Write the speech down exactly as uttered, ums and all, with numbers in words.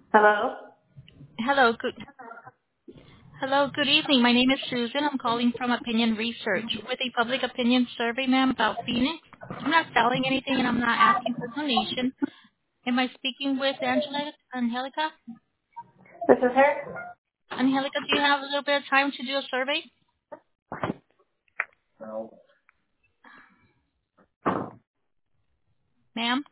Hello? Hello, good hello, good evening. My name is Susan. I'm calling from Opinion Research with a public opinion survey, ma'am, about Phoenix. I'm not selling anything and I'm not asking for donation. Am I speaking with Angela, Angelica? This is her? Angelica, do you have a little bit of time to do a survey, ma'am?